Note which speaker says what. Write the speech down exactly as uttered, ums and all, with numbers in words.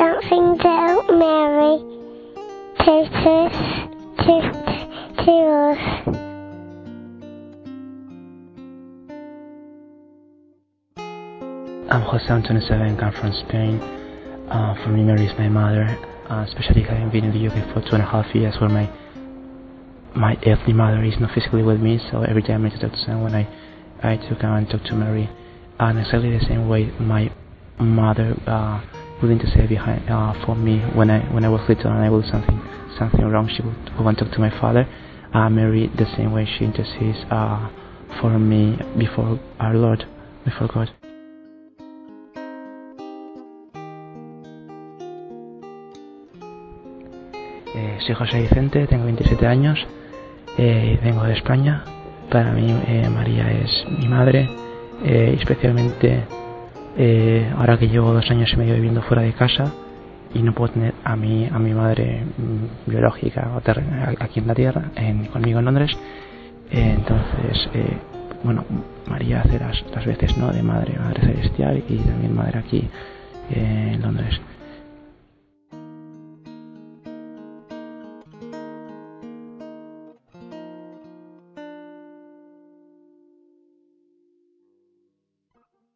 Speaker 1: something that Mary teaches to, to us.
Speaker 2: I'm Jose, I'm twenty-seven, I'm from Spain. Uh, for me, Mary is my mother, uh, especially having been in the U K for two and a half years, where my my earthly mother is not physically with me, so every time I talk to someone, I, I to come and talk to Mary. And exactly the same way, my mother uh, would intercede behind uh, for me when I when I was little and I would do something something wrong. She would go and talk to my father. Uh, Mary, the same way, she intercedes uh, for me before our Lord, before God. Eh, soy José Vicente, tengo veintisiete años, eh, vengo de España. Para mí eh, María es mi madre, eh, especialmente eh, ahora que llevo dos años y medio viviendo fuera de casa y no puedo tener a mi, a mi madre mm, biológica o terrena, aquí en la tierra, en, conmigo en Londres. Eh, entonces, eh, bueno, María hace las, las veces, ¿no?, de madre, madre celestial y también madre aquí eh, en Londres.